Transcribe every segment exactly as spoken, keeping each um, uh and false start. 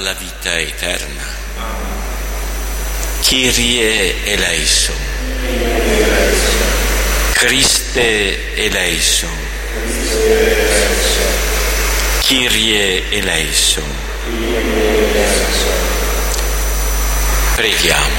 alla vita eterna. Kyrie eleison. Christe eleison. Kyrie eleison. Preghiamo.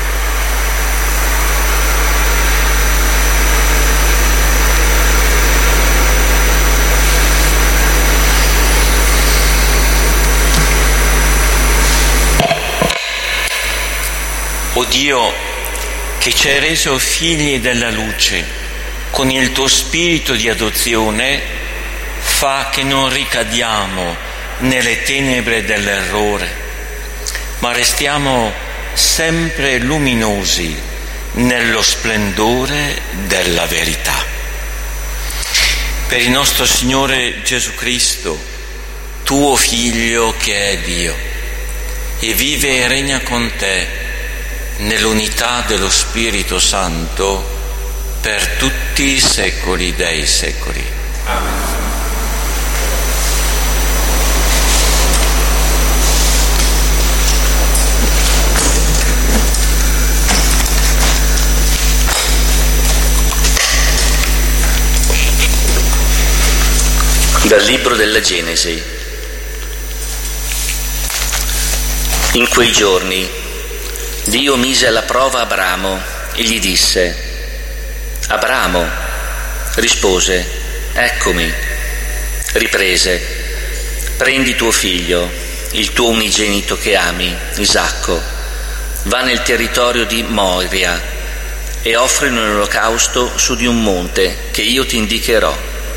O Dio, che ci hai reso figli della luce, con il tuo spirito di adozione, fa che non ricadiamo nelle tenebre dell'errore, ma restiamo sempre luminosi nello splendore della verità. Per il nostro Signore Gesù Cristo, tuo Figlio che è Dio, e vive e regna con te nell'unità dello Spirito Santo per tutti i secoli dei secoli. Amen. Dal libro della Genesi. In quei giorni Dio mise alla prova Abramo e gli disse: Abramo. Rispose: Eccomi. Riprese: Prendi tuo figlio, il tuo unigenito che ami, Isacco, va nel territorio di Moria e offrilo in olocausto su di un monte che io ti indicherò.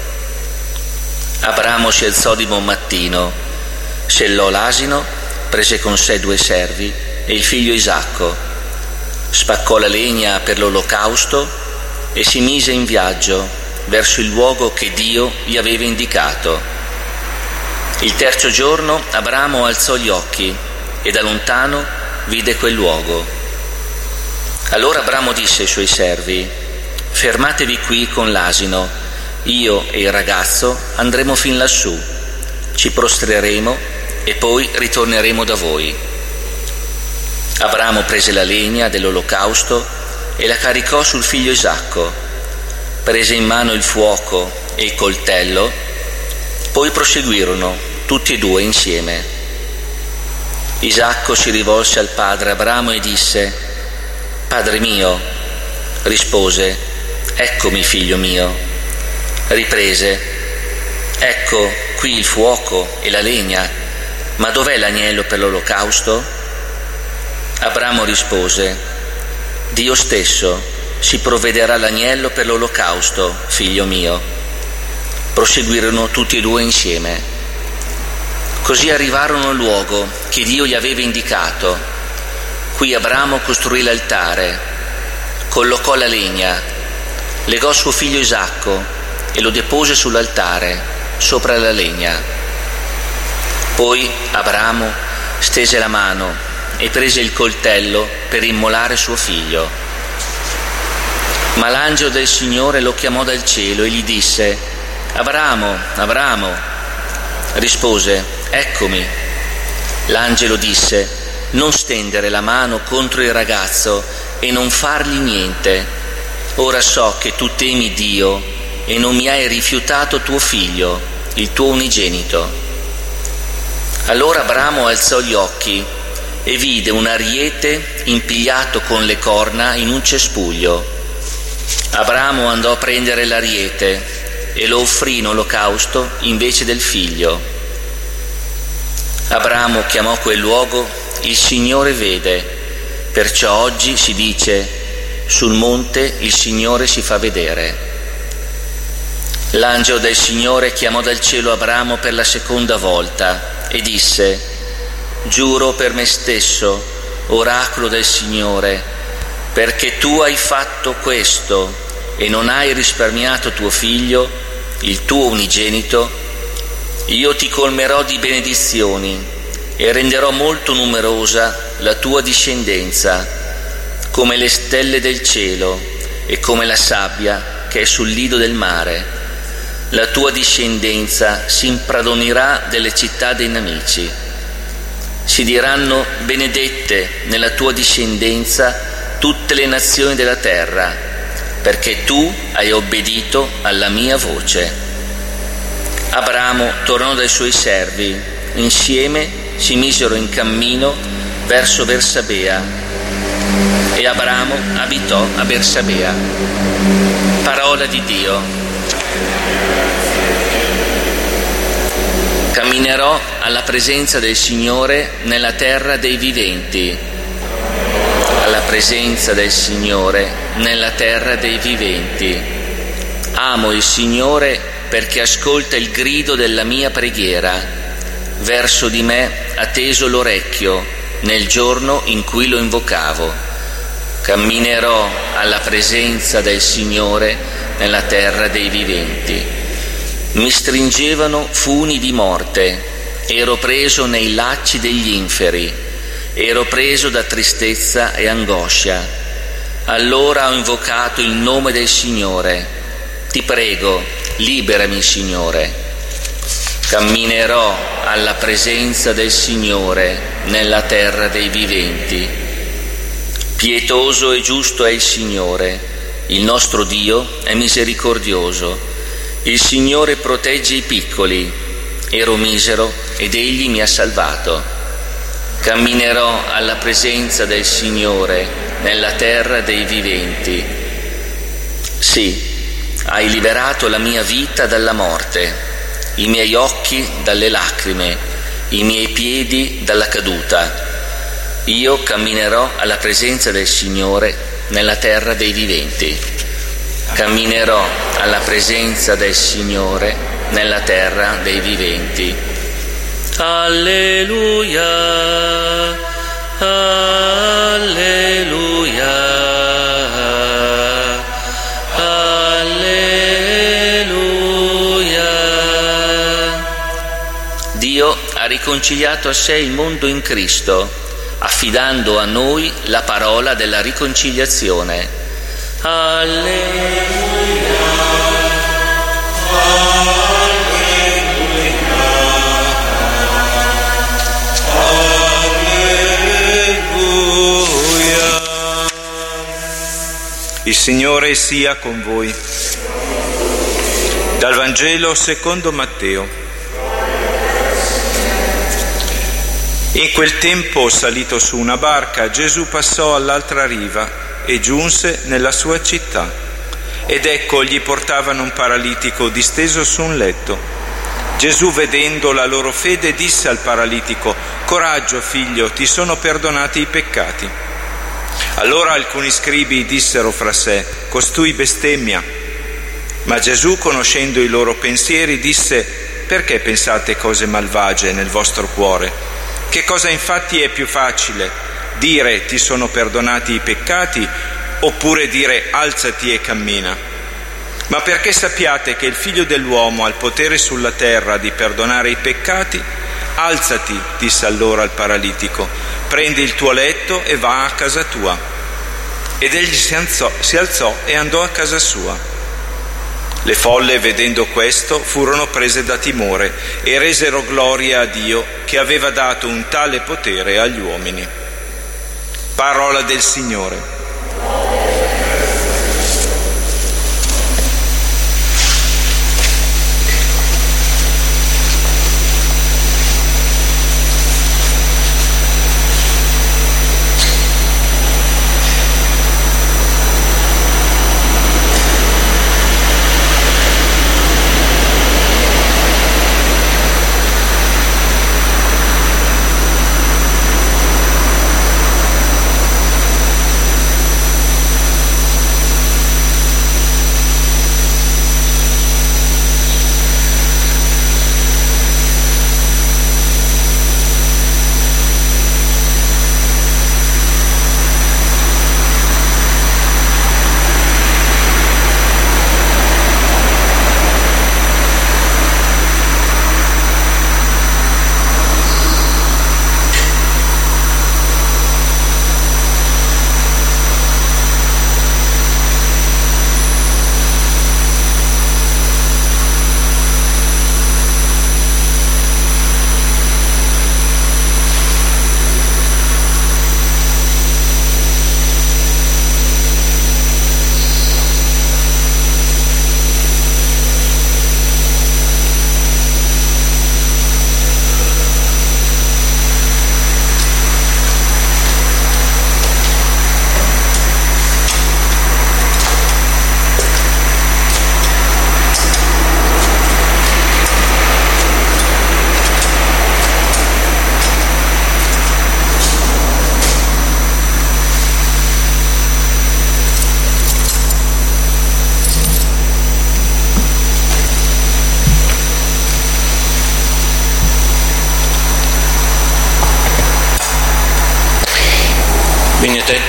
Abramo si alzò di buon mattino, sellò l'asino, prese con sé due servi e il figlio Isacco, spaccò la legna per l'olocausto e si mise in viaggio verso il luogo che Dio gli aveva indicato. Il terzo giorno Abramo alzò gli occhi e da lontano vide quel luogo. Allora Abramo disse ai suoi servi: Fermatevi qui con l'asino, io e il ragazzo andremo fin lassù, ci prostreremo e poi ritorneremo da voi. Abramo prese la legna dell'olocausto e la caricò sul figlio Isacco, prese in mano il fuoco e il coltello, poi proseguirono tutti e due insieme. Isacco si rivolse al padre Abramo e disse: Padre mio. Rispose: Eccomi, figlio mio. Riprese: Ecco qui il fuoco e la legna, ma dov'è l'agnello per l'olocausto? Abramo rispose: Dio stesso si provvederà l'agnello per l'olocausto, figlio mio. Proseguirono tutti e due insieme. Così arrivarono al luogo che Dio gli aveva indicato. Qui Abramo costruì l'altare, collocò la legna, legò suo figlio Isacco e lo depose sull'altare, sopra la legna. Poi Abramo stese la mano e prese il coltello per immolare suo figlio. Ma l'angelo del Signore lo chiamò dal cielo e gli disse: Abramo, Abramo. Rispose: Eccomi. L'angelo disse: Non stendere la mano contro il ragazzo e non fargli niente. Ora so che tu temi Dio e non mi hai rifiutato tuo figlio, il tuo unigenito. Allora Abramo alzò gli occhi e vide un ariete impigliato con le corna in un cespuglio. Abramo andò a prendere l'ariete e lo offrì in olocausto invece del figlio. Abramo chiamò quel luogo Il Signore vede, perciò oggi si dice: sul monte il Signore si fa vedere. L'angelo del Signore chiamò dal cielo Abramo per la seconda volta e disse: Giuro per me stesso, oracolo del Signore, perché tu hai fatto questo e non hai risparmiato tuo figlio, il tuo unigenito, io ti colmerò di benedizioni e renderò molto numerosa la tua discendenza, come le stelle del cielo e come la sabbia che è sul lido del mare. La tua discendenza si impadronirà delle città dei nemici. Si diranno benedette nella tua discendenza tutte le nazioni della terra, perché tu hai obbedito alla mia voce. Abramo tornò dai suoi servi, insieme si misero in cammino verso Bersabea, e Abramo abitò a Bersabea. Parola di Dio. Camminerò alla presenza del Signore nella terra dei viventi. Alla presenza del Signore nella terra dei viventi. Amo il Signore perché ascolta il grido della mia preghiera. Verso di me ha teso l'orecchio nel giorno in cui lo invocavo. Camminerò alla presenza del Signore nella terra dei viventi. Mi stringevano funi di morte, ero preso nei lacci degli inferi, ero preso da tristezza e angoscia. Allora ho invocato il nome del Signore. Ti prego, liberami, Signore. Camminerò alla presenza del Signore nella terra dei viventi. Pietoso e giusto è il Signore, il nostro Dio è misericordioso. Il Signore protegge i piccoli. Ero misero ed Egli mi ha salvato. Camminerò alla presenza del Signore nella terra dei viventi. Sì, hai liberato la mia vita dalla morte, i miei occhi dalle lacrime, i miei piedi dalla caduta. Io camminerò alla presenza del Signore nella terra dei viventi. Camminerò alla presenza del Signore nella terra dei viventi. Alleluia, alleluia, alleluia. Dio ha riconciliato a sé il mondo in Cristo, affidando a noi la parola della riconciliazione. Alleluia, alleluia. Il Signore sia con voi. Dal Vangelo secondo Matteo. In quel tempo, salito su una barca, Gesù passò all'altra riva e giunse nella sua città. Ed ecco, gli portavano un paralitico disteso su un letto. Gesù, vedendo la loro fede, disse al paralitico: «Coraggio, figlio, ti sono perdonati i peccati». Allora alcuni scribi dissero fra sé: «Costui bestemmia». Ma Gesù, conoscendo i loro pensieri, disse: «Perché pensate cose malvagie nel vostro cuore? Che cosa infatti è più facile? Dire ti sono perdonati i peccati, oppure dire alzati e cammina? Ma perché sappiate che il Figlio dell'uomo ha il potere sulla terra di perdonare i peccati, alzati, disse allora al paralitico, prendi il tuo letto e va a casa tua. Ed egli si alzò, si alzò e andò a casa sua. Le folle, vedendo questo, furono prese da timore e resero gloria a Dio che aveva dato un tale potere agli uomini. Parola del Signore.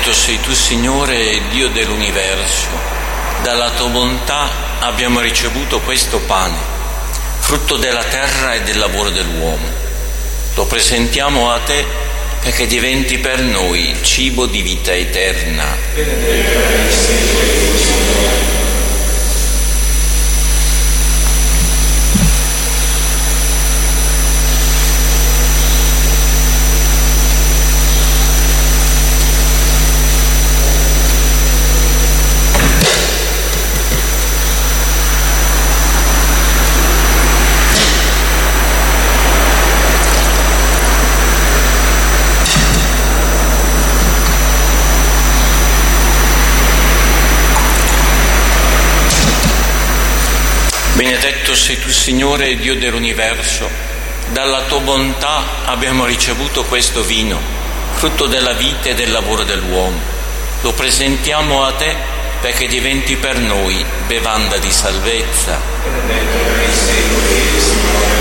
Benedetto sei tu, Signore, Dio dell'universo. Dalla tua bontà abbiamo ricevuto questo pane, frutto della terra e del lavoro dell'uomo. Lo presentiamo a te perché diventi per noi cibo di vita eterna. Benedetto sei tu, Signore. Benedetto sei tu, Signore, Dio dell'universo. Dalla tua bontà abbiamo ricevuto questo vino, frutto della vita e del lavoro dell'uomo. Lo presentiamo a te perché diventi per noi bevanda di salvezza. Benedetto sei tu, Signore.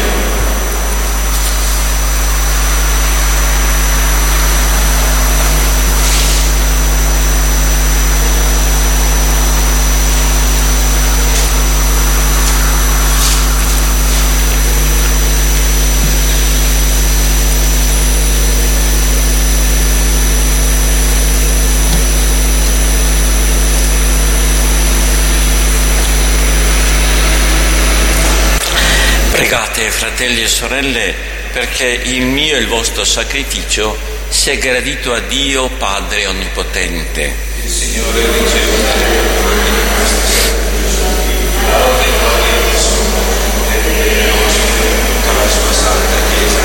Pregate, fratelli e sorelle, perché il mio e il vostro sacrificio sia gradito a Dio Padre Onnipotente. Il Signore riceva da la sua santa Chiesa.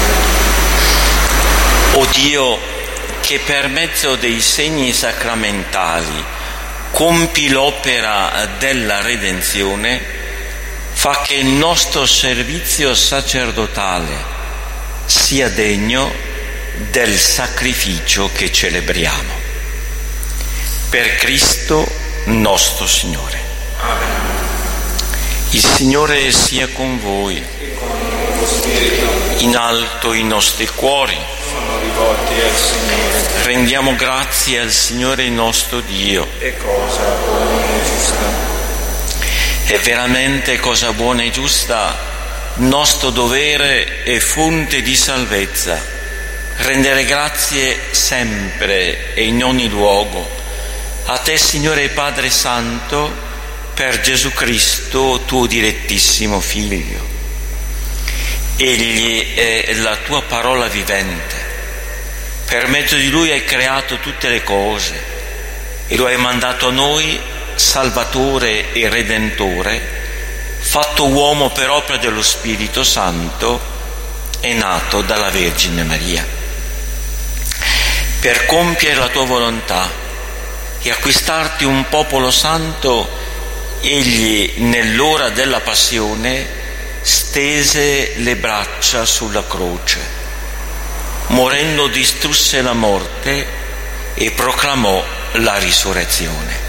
O Dio, che per mezzo dei segni sacramentali compi l'opera della redenzione, fa che il nostro servizio sacerdotale sia degno del sacrificio che celebriamo. Per Cristo nostro Signore. Amen. Il Signore sia con voi. E con il tuo spirito. In alto i nostri cuori. Sono rivolti al Signore. Rendiamo grazie al Signore nostro Dio. È cosa buona e giusta. È veramente cosa buona e giusta, nostro dovere e fonte di salvezza, rendere grazie sempre e in ogni luogo a te, Signore Padre Santo, per Gesù Cristo, tuo direttissimo Figlio. Egli è la tua parola vivente. Per mezzo di Lui hai creato tutte le cose e lo hai mandato a noi, Salvatore e Redentore, fatto uomo per opera dello Spirito Santo e nato dalla Vergine Maria. Per compiere la tua volontà e acquistarti un popolo santo, egli nell'ora della passione stese le braccia sulla croce, morendo distrusse la morte e proclamò la risurrezione.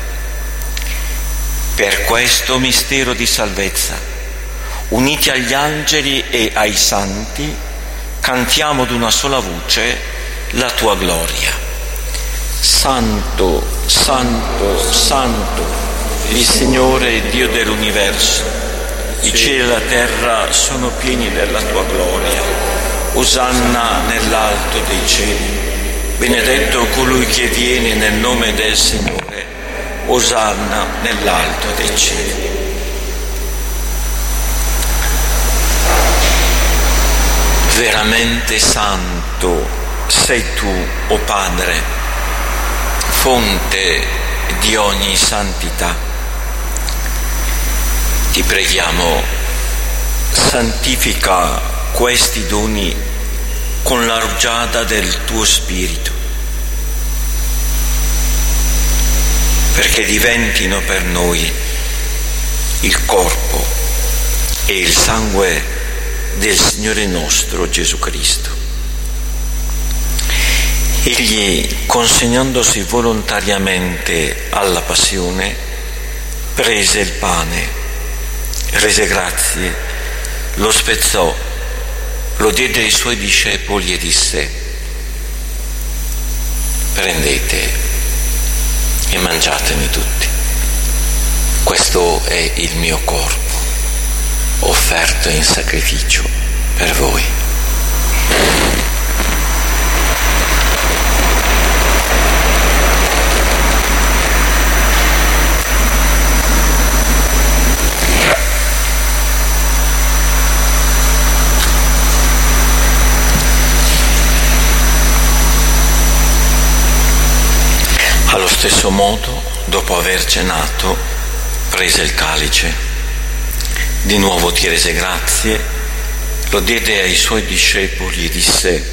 Per questo mistero di salvezza, uniti agli angeli e ai santi, cantiamo ad una sola voce la tua gloria. Santo, santo, santo, il Signore Dio dell'universo. I cieli e la terra sono pieni della tua gloria. Osanna nell'alto dei cieli. Benedetto colui che viene nel nome del Signore. Osanna nell'alto dei cieli. Veramente santo sei tu, o Padre, fonte di ogni santità. Ti preghiamo, santifica questi doni con la rugiada del tuo Spirito, perché diventino per noi il corpo e il sangue del Signore nostro Gesù Cristo. Egli, consegnandosi volontariamente alla passione, prese il pane, rese grazie, lo spezzò, lo diede ai suoi discepoli e disse: prendete e mangiatene tutti. Questo è il mio corpo, offerto in sacrificio per voi. Allo stesso modo, dopo aver cenato, prese il calice, di nuovo ti rese grazie, lo diede ai suoi discepoli e disse: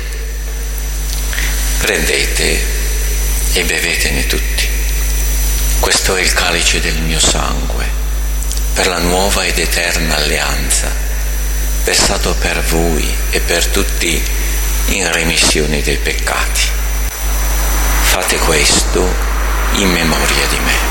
prendete e bevetene tutti. Questo è il calice del mio sangue, per la nuova ed eterna alleanza, versato per voi e per tutti in remissione dei peccati. Fate questo in memoria di me.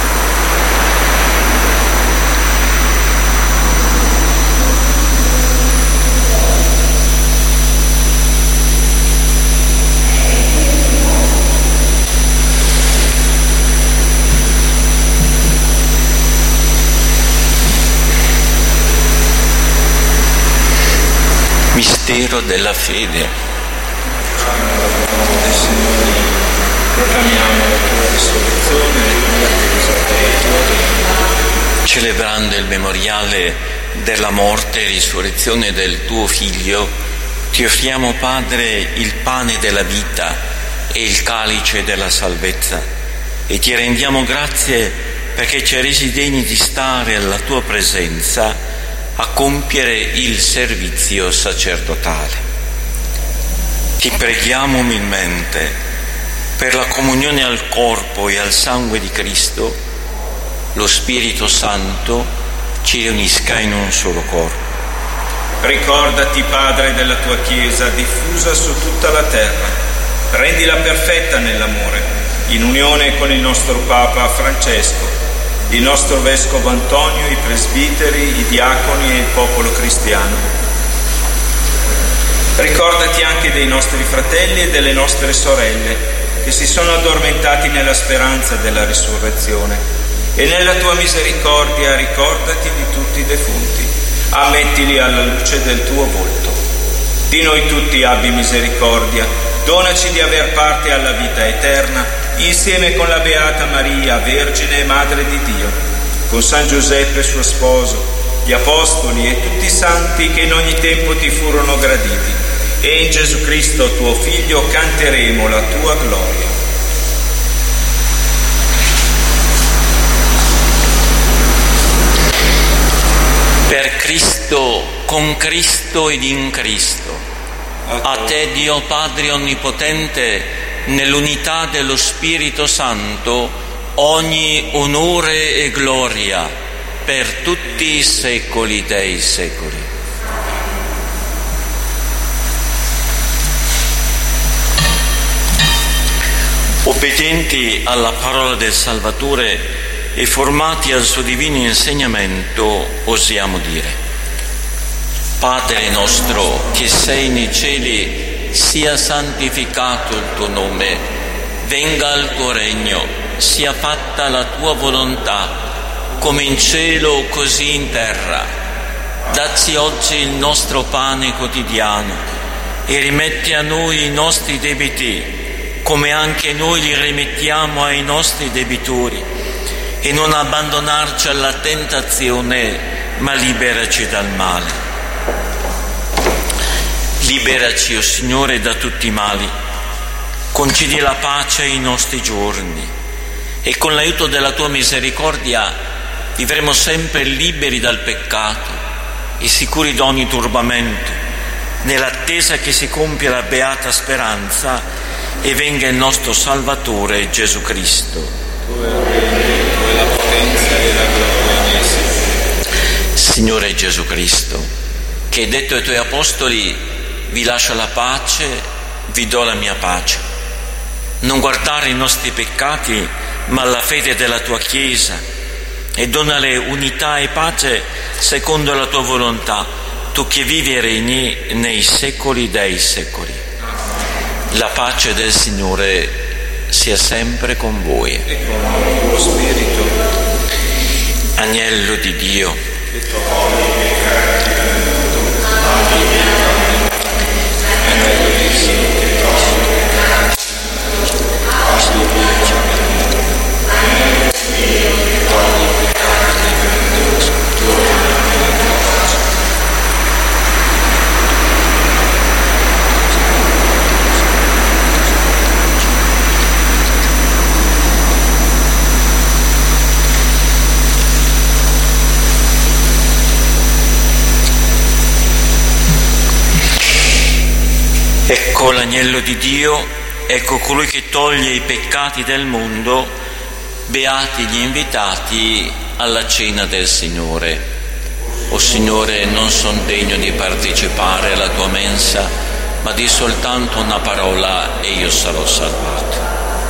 Mistero della fede. Proclamiamo la tua risurrezione e l'attesa della tua venuta. Celebrando il memoriale della morte e risurrezione del tuo Figlio, ti offriamo, Padre, il pane della vita e il calice della salvezza, e ti rendiamo grazie perché ci hai resi degni di stare alla tua presenza a compiere il servizio sacerdotale. Ti preghiamo umilmente per la comunione al corpo e al sangue di Cristo, lo Spirito Santo ci riunisca in un solo corpo. Ricordati, Padre, della tua Chiesa diffusa su tutta la terra. Rendila perfetta nell'amore, in unione con il nostro Papa Francesco, il nostro Vescovo Antonio, i presbiteri, i diaconi e il popolo cristiano. Ricordati anche dei nostri fratelli e delle nostre sorelle che si sono addormentati nella speranza della risurrezione, e nella tua misericordia ricordati di tutti i defunti. Ammettili alla luce del tuo volto. Di noi tutti abbi misericordia, donaci di aver parte alla vita eterna, insieme con la Beata Maria, Vergine e Madre di Dio, con San Giuseppe suo sposo, gli Apostoli e tutti i santi che in ogni tempo ti furono graditi, e in Gesù Cristo tuo Figlio canteremo la tua gloria. Per Cristo, con Cristo ed in Cristo, a te Dio Padre Onnipotente, nell'unità dello Spirito Santo, ogni onore e gloria per tutti i secoli dei secoli. Obbedienti alla parola del Salvatore e formati al suo divino insegnamento, osiamo dire: Padre nostro che sei nei cieli, sia santificato il tuo nome, venga il tuo regno, sia fatta la tua volontà, come in cielo così in terra. Dacci oggi il nostro pane quotidiano e rimetti a noi i nostri debiti, come anche noi li rimettiamo ai nostri debitori, e non abbandonarci alla tentazione, ma liberaci dal male. Liberaci, o Signore, da tutti i mali, concedi la pace ai nostri giorni, e con l'aiuto della tua misericordia vivremo sempre liberi dal peccato e sicuri da ogni turbamento, nell'attesa che si compia la beata speranza e venga il nostro Salvatore Gesù Cristo. Tu è il regno, tu è la potenza e la gloria. Signore Gesù Cristo, che hai detto ai tuoi apostoli: vi lascio la pace, vi do la mia pace. Non guardare i nostri peccati, ma la fede della tua Chiesa, e donale unità e pace secondo la tua volontà, tu che vivi e regni nei secoli dei secoli. La pace del Signore sia sempre con voi. E con il tuo spirito. Agnello di Dio, Che togli i peccati del mondo, abbi pietà di noi. Agnello di Dio, che togli i peccati del mondo, abbi pietà di noi. Agnello di Dio, che togli i peccati del mondo, torna nella tua pace. ecco l'agnello di Dio, ecco colui che toglie i peccati del mondo, beati gli invitati alla cena del Signore. O Signore, non son degno di partecipare alla tua mensa, ma di soltanto una parola e io sarò salvato.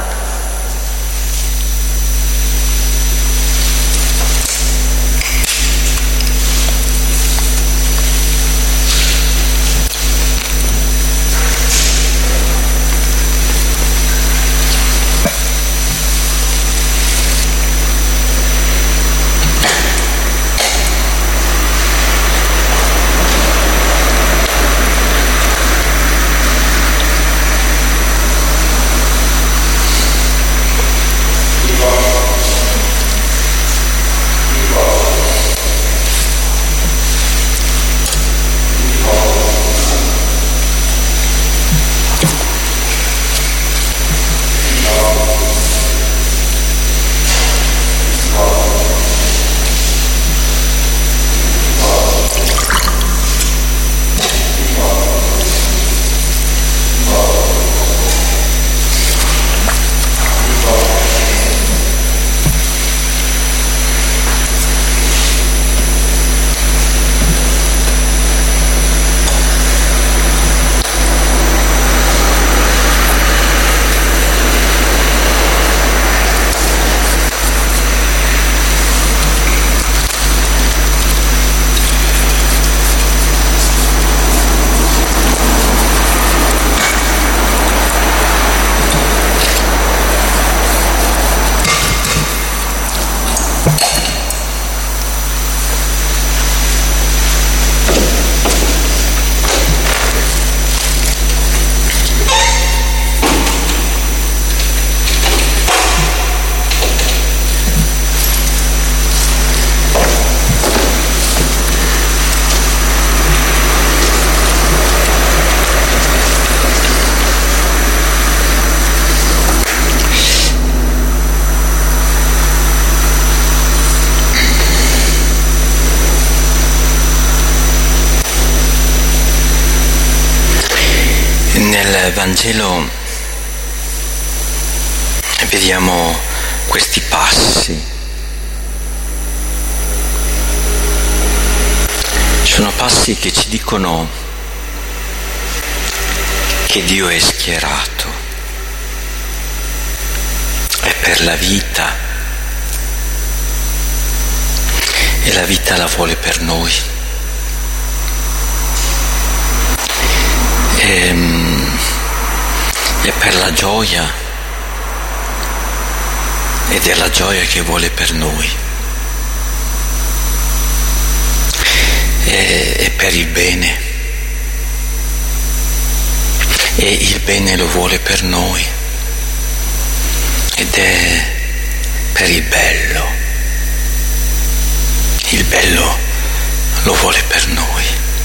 Nel Vangelo vediamo questi passi. Sono passi che ci dicono che Dio è schierato, è per la vita e la vita la vuole per noi. E, è per la gioia ed è la gioia che vuole per noi, è, è per il bene e il bene lo vuole per noi ed è per il bello, il bello lo vuole per noi.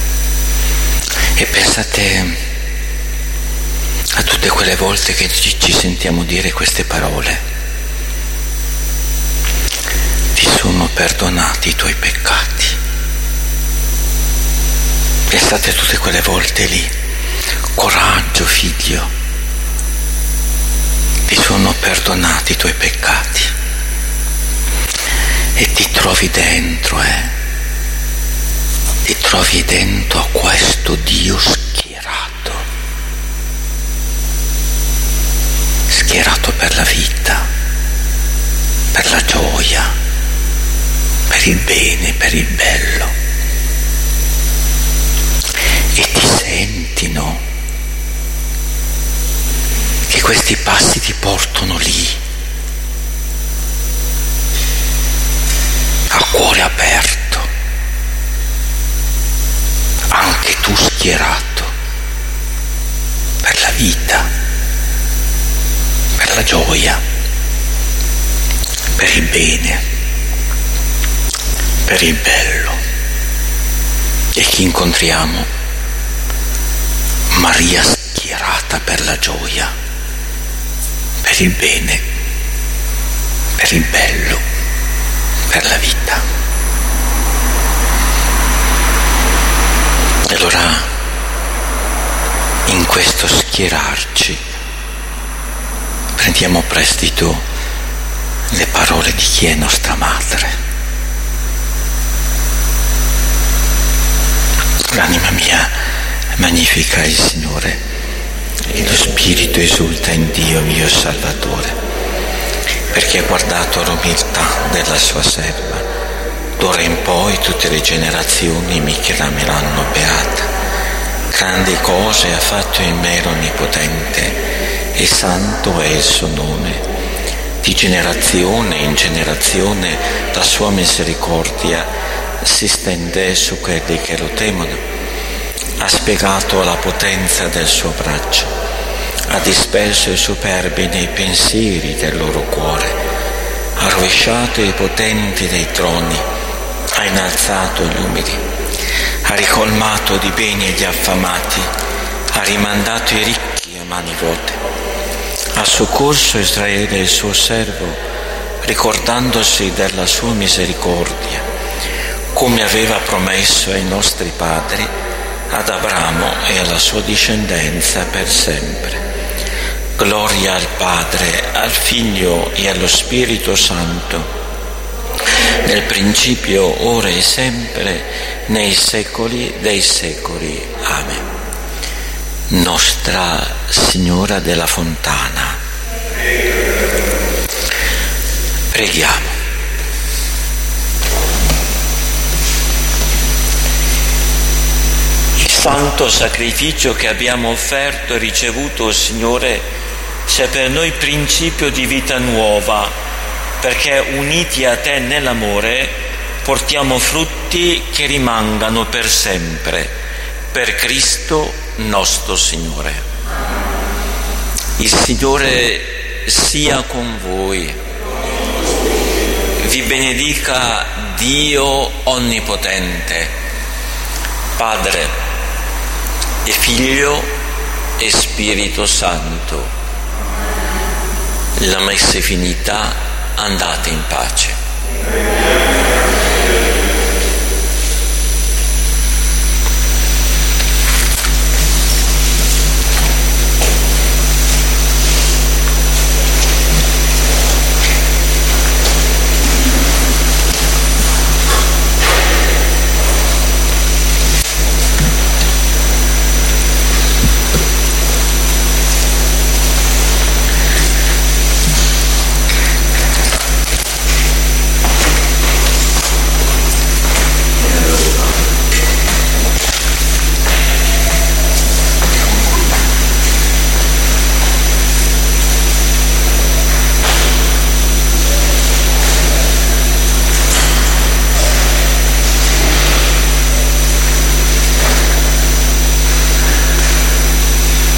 E pensate a tutte quelle volte che ci, ci sentiamo dire queste parole: ti sono perdonati i tuoi peccati. Pensate a tutte quelle volte lì: coraggio figlio, ti sono perdonati i tuoi peccati. E ti trovi dentro, eh? Ti trovi dentro a questo Dio schierato, schierato per la vita, per la gioia, per il bene, per il bello. E ti senti, no? Che questi passi ti portano la gioia, per il bene, per il bello. E chi incontriamo? Maria schierata per la gioia, per il bene, per il bello, per la vita. E allora, in questo schierarci, prendiamo a prestito le parole di chi è nostra madre. L'anima mia magnifica il Signore e lo spirito esulta in Dio mio Salvatore, perché ha guardato l'umiltà della sua serva. D'ora in poi tutte le generazioni mi chiameranno beata. Grandi cose ha fatto in me l'Onnipotente e santo è il suo nome. Di generazione in generazione la sua misericordia si stende su quelli che lo temono. Ha spiegato la potenza del suo braccio, ha disperso i superbi nei pensieri del loro cuore, ha rovesciato i potenti dei troni, ha innalzato gli umili, ha ricolmato di beni gli affamati, ha rimandato i ricchi a mani vuote, ha soccorso Israele il suo servo, ricordandosi della sua misericordia, come aveva promesso ai nostri padri, ad Abramo e alla sua discendenza per sempre. Gloria al Padre, al Figlio e allo Spirito Santo, nel principio, ora e sempre, nei secoli dei secoli. Amen. Nostra Signora della Fontana, preghiamo. Santo sacrificio che abbiamo offerto e ricevuto, Signore, sia per noi principio di vita nuova, perché uniti a Te nell'amore portiamo frutti che rimangano per sempre, per Cristo nostro Signore. Il Signore sia con voi. Vi benedica Dio Onnipotente, Padre e Figlio e Spirito Santo. La messa è finita, andate in pace.